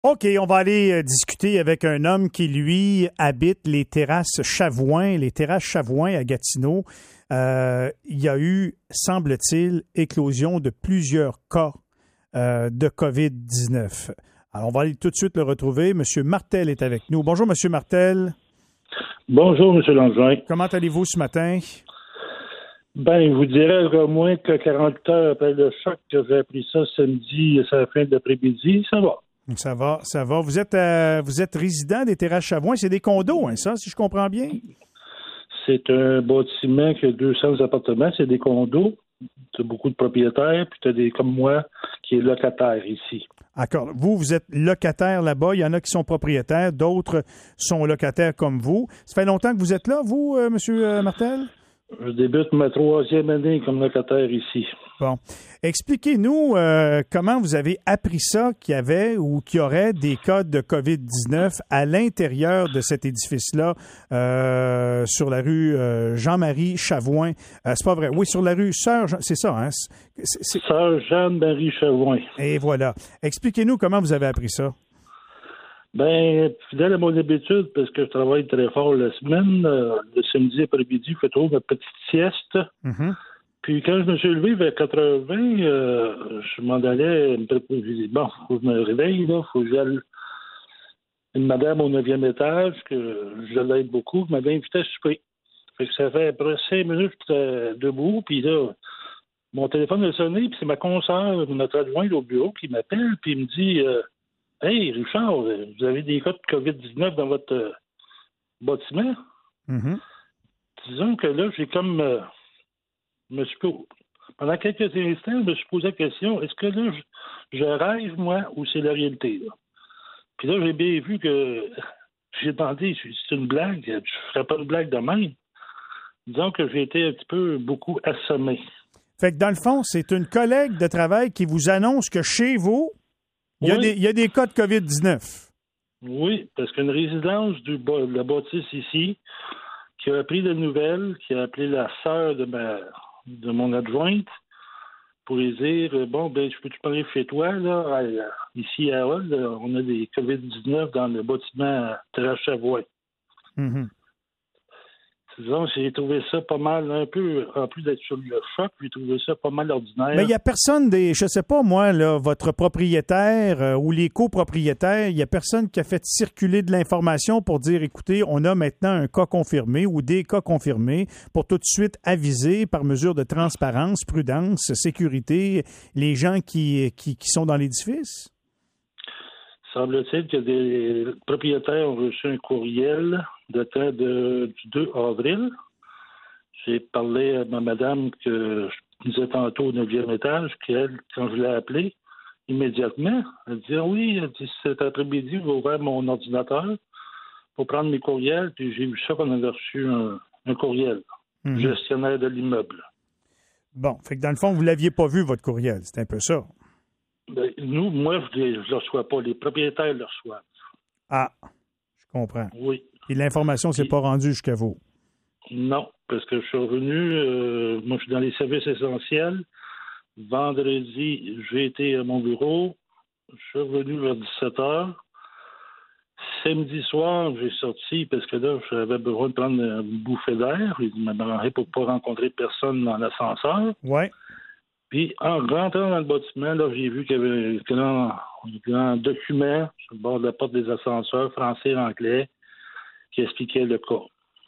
OK, on va aller discuter avec un homme qui, lui, habite les terrasses Chavouin, à Gatineau. Il y a eu, semble-t-il, éclosion de plusieurs cas de COVID-19. Alors, on va aller tout de suite le retrouver. Monsieur Martel est avec nous. Bonjour, Monsieur Martel. Bonjour, M. Langevin. Comment allez-vous ce matin? Ben, je vous dirais qu'au moins que 40 heures après le choc que j'ai appris ça samedi, c'est la fin de l'après-midi, ça va. Ça va. Vous êtes résident des terrasses Chavouin. C'est des condos, hein, ça, si je comprends bien? C'est un bâtiment qui a 200 appartements. C'est des condos. Tu as beaucoup de propriétaires, puis tu as des comme moi qui est locataire ici. D'accord. Vous êtes locataire là-bas. Il y en a qui sont propriétaires. D'autres sont locataires comme vous. Ça fait longtemps que vous êtes là, vous, M. Martel? Je débute ma 3e année comme locataire ici. Bon. Expliquez-nous comment vous avez appris ça qu'il y avait ou qu'il y aurait des cas de COVID-19 à l'intérieur de cet édifice-là sur la rue Jean-Marie Chavouin. C'est pas vrai. Oui, sur la rue Sœur, c'est ça, hein? Sœur Jeanne-Marie Chavouin. Et voilà. Expliquez-nous comment vous avez appris ça. Ben, fidèle à mon habitude, parce que je travaille très fort la semaine, le samedi après-midi, je fais toujours ma petite sieste. Mm-hmm. Puis quand je me suis levé vers 80, je m'en allais me préparer. J'ai dit, bon, faut que je me réveille, là, faut que j'aille. Une madame au 9e étage, que je l'aide beaucoup, m'avait invité à souper. Fait que ça fait à peu près 5 minutes que j'étais debout, puis là, mon téléphone a sonné, puis c'est ma consoeur, notre adjointe au bureau, qui m'appelle, puis il me dit Hey, Richard, vous avez des cas de COVID-19 dans votre bâtiment? Mm-hmm. Disons que là, j'ai comme. Pendant quelques instants, je me suis posé la question est-ce que là, je rêve, moi, ou c'est la réalité? Là? Puis là, j'ai bien vu que. J'ai demandé c'est une blague, je ne ferais pas une blague de même. Disons que j'ai été un petit peu beaucoup assommé. Fait que dans le fond, c'est une collègue de travail qui vous annonce que chez vous, il y a des cas de COVID-19. Oui, parce qu'une résidence de la bâtisse ici, qui a appris la nouvelle, qui a appelé la sœur de mon adjointe pour lui dire bon, ben, je peux te parler chez toi, là, ici à Hall, on a des COVID-19 dans le bâtiment Terrasse Chavouin. Mm-hmm. Disons, j'ai trouvé ça pas mal, un peu, en plus d'être sur le choc, j'ai trouvé ça pas mal ordinaire. Mais il n'y a personne je sais pas moi, là, votre propriétaire ou les copropriétaires, il n'y a personne qui a fait circuler de l'information pour dire, écoutez, on a maintenant un cas confirmé ou des cas confirmés pour tout de suite aviser par mesure de transparence, prudence, sécurité, les gens qui sont dans l'édifice? Semble-t-il que des propriétaires ont reçu un courriel datant du 2 avril. J'ai parlé à ma madame que je disais tantôt au 9e étage, qu'elle, quand je l'ai appelée, immédiatement, elle dit oui, cet après-midi, je vais ouvrir mon ordinateur pour prendre mes courriels, puis j'ai vu ça qu'on avait reçu un courriel, gestionnaire de l'immeuble. Bon, fait que dans le fond, vous ne l'aviez pas vu, votre courriel. C'est un peu ça. Ben, moi, je ne le reçois pas. Les propriétaires le reçoivent. Ah, je comprends. Oui. Et l'information ne s'est pas rendue jusqu'à vous? Non, parce que je suis revenu, moi je suis dans les services essentiels. Vendredi, j'ai été à mon bureau. Je suis revenu vers 17h. Samedi soir, j'ai sorti parce que là, j'avais besoin de prendre une bouffée d'air. Je m'arrangeais pour ne pas rencontrer personne dans l'ascenseur. Oui. Puis, en rentrant dans le bâtiment, là, j'ai vu qu'il y avait un grand document sur le bord de la porte des ascenseurs, français et anglais, qui expliquait le cas.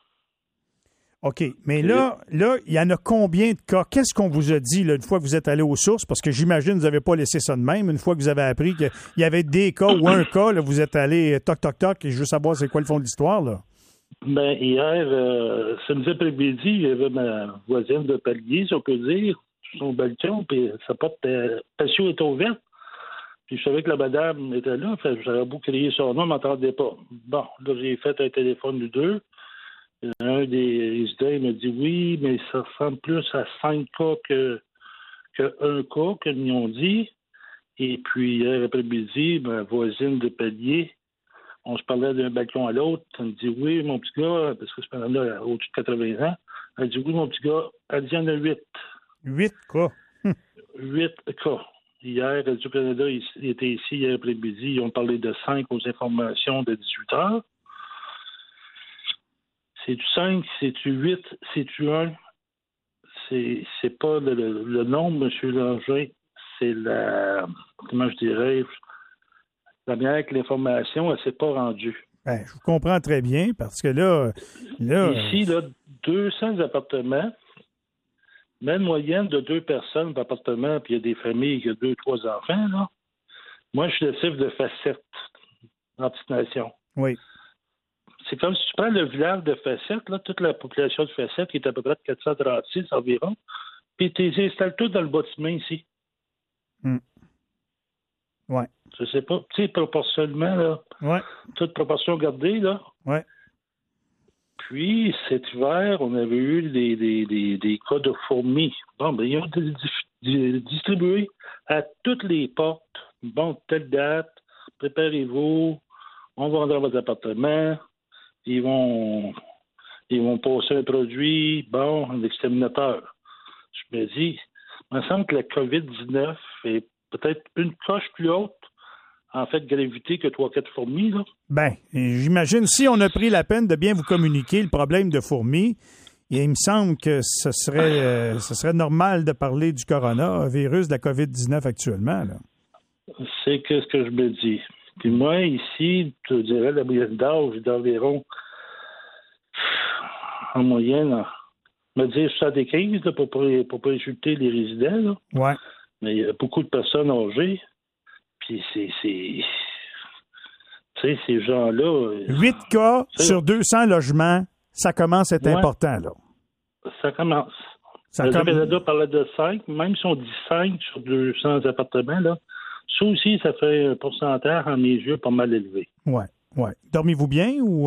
OK. Mais là, il y en a combien de cas? Qu'est-ce qu'on vous a dit là, une fois que vous êtes allé aux sources? Parce que j'imagine que vous n'avez pas laissé ça de même. Une fois que vous avez appris qu'il y avait des cas ou un cas, là, vous êtes allé toc, toc, toc, et je veux savoir c'est quoi le fond de l'histoire, là. Ben, hier, samedi après-midi, il y avait ma voisine de palier, si on peut dire, sur son balcon, puis sa porte patio était ouverte. Puis je savais que la madame était là, fait que j'avais beau crier son nom, elle ne m'entendait pas. Bon, là, j'ai fait un téléphone ou deux. Un des résidents il m'a dit oui, mais ça ressemble plus à 5 cas que 1 cas, comme ils ont dit. Et puis, hier après-midi, ma voisine de palier, on se parlait d'un balcon à l'autre. Elle me dit oui, mon petit gars, parce que ce madame-là a au-dessus de 80 ans. Elle dit oui, mon petit gars, elle dit il y en a 8. 8 cas? 8 cas. Hier, Radio-Canada il était ici hier après-midi. Ils ont parlé de 5 aux informations de 18 heures. C'est-tu 5, c'est-tu 8, c'est-tu 1? C'est pas le nombre, M. Langer. C'est comment je dirais, la manière que l'information, elle ne s'est pas rendue. Ben, je vous comprends très bien, parce que là... Ici, 200 appartements, même moyenne de 2 personnes par appartement, puis il y a des familles qui ont 2, 3 enfants, là. Moi, je suis le chiffre de Facette, en petite nation. Oui. C'est comme si tu prends le village de Facette, là, toute la population de Facette, qui est à peu près de 436 environ, puis tu les installes tous dans le bâtiment ici. Oui. Je sais pas, tu sais, proportionnellement, là. Oui. Toute proportion gardée, là. Oui. Puis, cet hiver, on avait eu des cas de fourmis. Bon, ben, ils ont distribué à toutes les portes. Bon, telle date, préparez-vous, on va rentrer dans votre appartement, ils vont passer un produit, bon, un exterminateur. Je me dis, il me semble que la COVID-19 est peut-être une coche plus haute en fait de gravité que 3-4 fourmis, là. Bien, j'imagine, si on a pris la peine de bien vous communiquer le problème de fourmis, il me semble que ce serait normal de parler du coronavirus, de la COVID-19 actuellement, là. C'est ce que je me dis. Puis moi, ici, je dirais, la moyenne d'âge d'environ, en moyenne, me dire 75, là, pour pas insulter les résidents, là. Ouais. Mais il y a beaucoup de personnes âgées. Puis tu sais, ces gens-là... 8 cas sur 200 logements, ça commence à être important, là. Ça commence. Le Canada parlait de 5, même si on dit 5 sur 200 appartements, là, ça aussi, ça fait un pourcentage, à mes yeux, pas mal élevé. Oui, oui. Dormez-vous bien ou...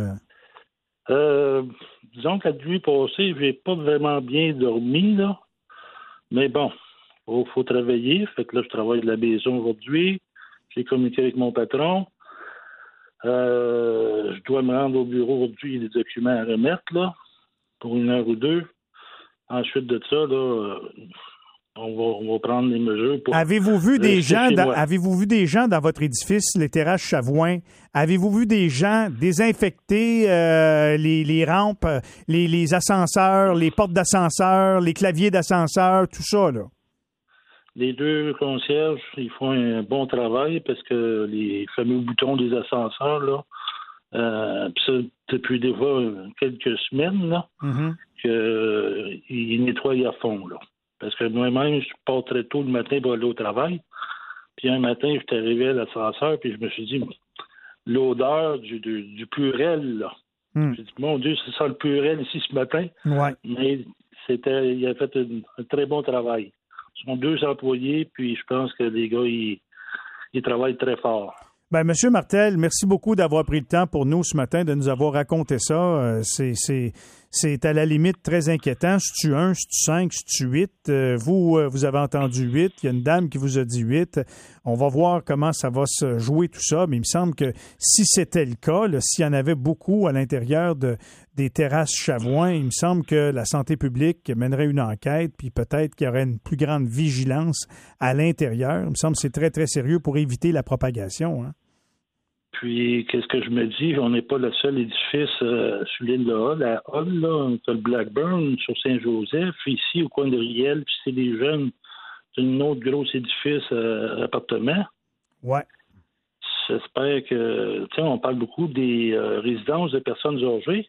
Disons que la nuit passée, j'ai pas vraiment bien dormi, là. Mais bon, faut travailler. Fait que là, je travaille de la maison aujourd'hui. J'ai communiqué avec mon patron. Je dois me rendre au bureau aujourd'hui. Il y a des documents à remettre, là, pour 1 heure ou 2. Ensuite de ça, là, on va prendre les mesures pour... Avez-vous vu des gens dans votre édifice, les terrasses Chavoin? Avez-vous vu des gens désinfecter les rampes, les ascenseurs, les portes d'ascenseur, les claviers d'ascenseur, tout ça, là? Les 2 concierges, ils font un bon travail parce que les fameux boutons des ascenseurs, là, puis ça, depuis des fois quelques semaines, là, qu'ils nettoient à fond, là. Parce que moi-même, je pars très tôt le matin pour aller au travail. Puis un matin, je suis arrivé à l'ascenseur, puis je me suis dit, l'odeur du Purel, là. J'ai dit, mon Dieu, c'est ça le Purel ici ce matin. Ouais. Mais il a fait un très bon travail. Ce sont 2 employés, puis je pense que les gars, ils travaillent très fort. Bien, M. Martel, merci beaucoup d'avoir pris le temps pour nous ce matin, de nous avoir raconté ça. C'est à la limite très inquiétant. C'est-tu 1, c'est-tu 5, c'est-tu 8? Vous avez entendu 8. Il y a une dame qui vous a dit 8. On va voir comment ça va se jouer tout ça, mais il me semble que si c'était le cas, là, s'il y en avait beaucoup à l'intérieur des terrasses Chavoin, il me semble que la santé publique mènerait une enquête, puis peut-être qu'il y aurait une plus grande vigilance à l'intérieur. Il me semble que c'est très, très sérieux pour éviter la propagation, hein? Puis, qu'est-ce que je me dis? On n'est pas le seul édifice sur l'île de Hull. À Hull, là, t'as le Blackburn sur Saint-Joseph. Ici, au coin de Riel, puis c'est des jeunes. C'est un autre gros édifice appartement. Ouais. J'espère que... Tu sais, on parle beaucoup des résidences de personnes âgées.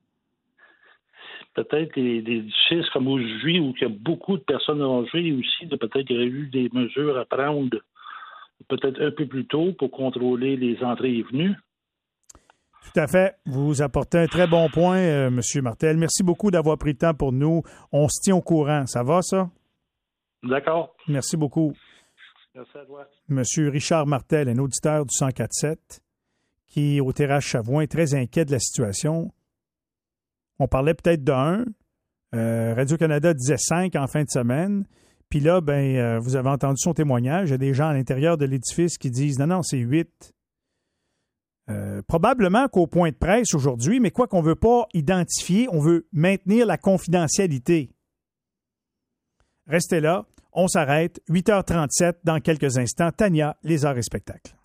Peut-être des édifices comme aujourd'hui, où il y a beaucoup de personnes âgées aussi, peut-être qu'il y aurait eu des mesures à prendre peut-être un peu plus tôt pour contrôler les entrées et venues. Tout à fait. Vous apportez un très bon point, M. Martel. Merci beaucoup d'avoir pris le temps pour nous. On se tient au courant. Ça va, ça? D'accord. Merci beaucoup. Merci à toi. M. Richard Martel, un auditeur du 104.7, qui, au Terrasse Chavoin, est très inquiet de la situation. On parlait peut-être de 1. Radio-Canada disait 5 en fin de semaine. Puis là, vous avez entendu son témoignage. Il y a des gens à l'intérieur de l'édifice qui disent « Non, c'est 8 ». Probablement qu'au point de presse aujourd'hui, mais quoi qu'on ne veut pas identifier, on veut maintenir la confidentialité. Restez là. On s'arrête, 8h37 dans quelques instants. Tania, les arts et spectacles.